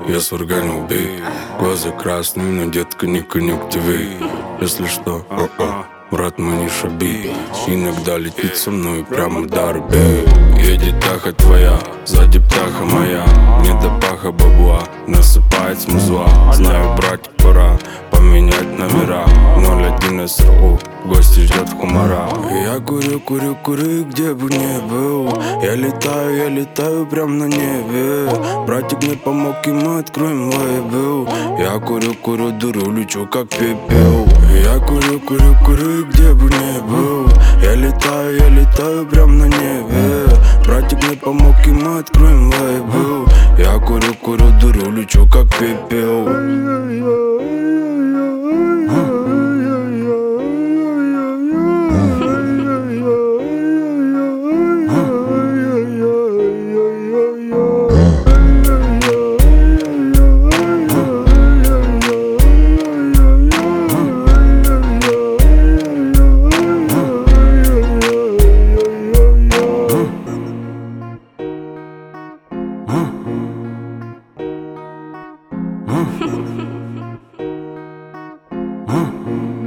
Я сварганил бей. Глаза красные, но детка не конъюнктивей. Если что, брат, мы не шаби. Иногда летит со мной прямо до рубей. Едет птаха твоя, сзади птаха моя. Не до паха бабла, насыпает смузла. Знаю, братик, пора поменять номера. 01 СРУ, гости ждет хумара. Я курю, курю, курю, где бы не был. Я летаю прям на небе. Братик мне помог, и мы откроем лейбл. Я курю, курю, дуру, лечу как пепел. Я курю, курю, курю, где бы не был. Я летаю прям на небе. Братик мне помог, и мы откроем лейбл. Я курю, курю, дуру, лечу как пепел. Huh?